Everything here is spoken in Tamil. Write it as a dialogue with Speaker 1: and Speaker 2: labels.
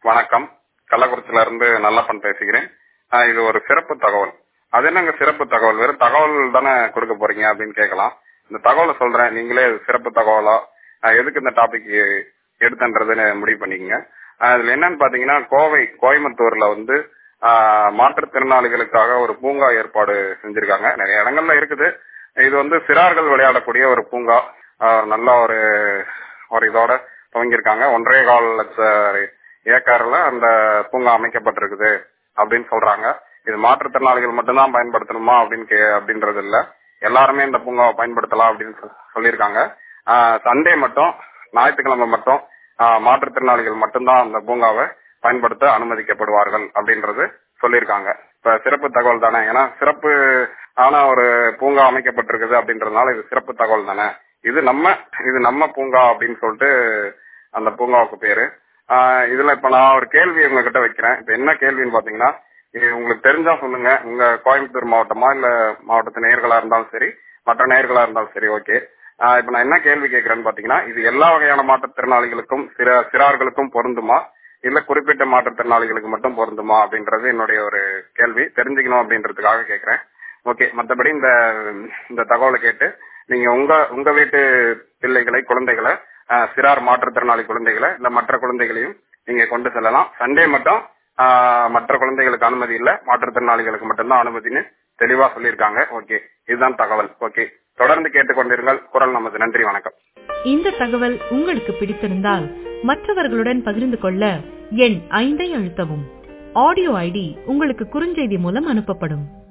Speaker 1: வணக்கம். கள்ளக்குறிச்சியில இருந்து நல்லப்பன் பேசுகிறேன். இது ஒரு சிறப்பு தகவல். அது என்னங்க சிறப்பு தகவல்? வெறும் தகவல் தானே கொடுக்க போறீங்க அப்படின்னு கேட்கலாம். இந்த தகவலை சொல்றேன், நீங்களே சிறப்பு தகவலா எதுக்கு இந்த டாபிக் எடுத்துன்றதுன்னு முடிவு பண்ணிக்கங்க. இதுல என்னன்னு பாத்தீங்கன்னா, கோயம்புத்தூர்ல வந்து மாற்றுத்திறனாளிகளுக்காக ஒரு பூங்கா ஏற்பாடு செஞ்சிருக்காங்க. நிறைய இடங்கள்ல இருக்குது. இது வந்து சிறார்கள் விளையாடக்கூடிய ஒரு பூங்கா. நல்ல ஒரு இதோட துவங்கியிருக்காங்க. 1.25 லட்சம் ஏக்கர்ல அந்த பூங்கா அமைக்கப்பட்டிருக்குது அப்படின்னு சொல்றாங்க. இது மாற்றுத்திறனாளிகள் மட்டும்தான் பயன்படுத்தணுமா அப்படின்றது இல்ல, எல்லாருமே இந்த பூங்காவை பயன்படுத்தலாம் அப்படின்னு சொல்லியிருக்காங்க. சண்டே மட்டும், ஞாயிற்றுக்கிழமை மட்டும் மாற்றுத்திறனாளிகள் மட்டும்தான் அந்த பூங்காவை பயன்படுத்த அனுமதிக்கப்படுவார்கள் அப்படின்றது சொல்லியிருக்காங்க. இப்ப சிறப்பு தகவல் தானே, ஏன்னா சிறப்பு ஆன ஒரு பூங்கா அமைக்கப்பட்டிருக்குது அப்படின்றதுனால இது சிறப்பு தகவல் தானே. இது நம்ம பூங்கா அப்படின்னு சொல்லிட்டு அந்த பூங்காவுக்கு பேரு. இதுல இப்ப நான் ஒரு கேள்வி உங்ககிட்ட வைக்கிறேன். இப்ப என்ன கேள்வின்னு பாத்தீங்கன்னா, இது உங்களுக்கு தெரிஞ்சா சொல்லுங்க. உங்க கோயம்புத்தூர் மாவட்டமா இல்ல மாவட்டத்து நேயர்களா இருந்தாலும் சரி, மற்ற நேயர்களா இருந்தாலும் சரி, ஓகே. இப்ப நான் என்ன கேள்வி கேட்கிறேன்னு பாத்தீங்கன்னா, இது எல்லா வகையான மாற்றுத்திறனாளிகளுக்கும் சிறார்களுக்கும் பொருந்துமா இல்ல குறிப்பிட்ட மாற்றுத்திறனாளிகளுக்கு மட்டும் பொருந்துமா அப்படின்றது என்னுடைய ஒரு கேள்வி. தெரிஞ்சுக்கணும் அப்படின்றதுக்காக கேட்கிறேன். ஓகே. மற்றபடி இந்த தகவலை கேட்டு நீங்க உங்க வீட்டு பிள்ளைகளை, குழந்தைகளை, சிறார் மாற்றுத்திறனாளி குழந்தைகளை இல்ல மற்ற குழந்தைகளையும் நீங்க கொண்டு செல்லலாம். சண்டே மட்டும் மற்ற குழந்தைகளுக்கு அனுமதி இல்ல, மாற்றுத்திறனாளிகளுக்கு மட்டும்தான் அனுமதின்னு தெளிவா சொல்லியிருக்காங்க. ஓகே, இதுதான் தகவல். ஓகே, தொடர்ந்து கேட்டுக்கொண்டிருங்கள் குரல் நமது. நன்றி, வணக்கம்.
Speaker 2: இந்த தகவல் உங்களுக்கு பிடித்திருந்தால் மற்றவர்களுடன் பகிர்ந்து கொள்ள எண் 5 அழுத்தவும். ஆடியோ ஐடி உங்களுக்கு குறுஞ்செய்தி மூலம் அனுப்பப்படும்.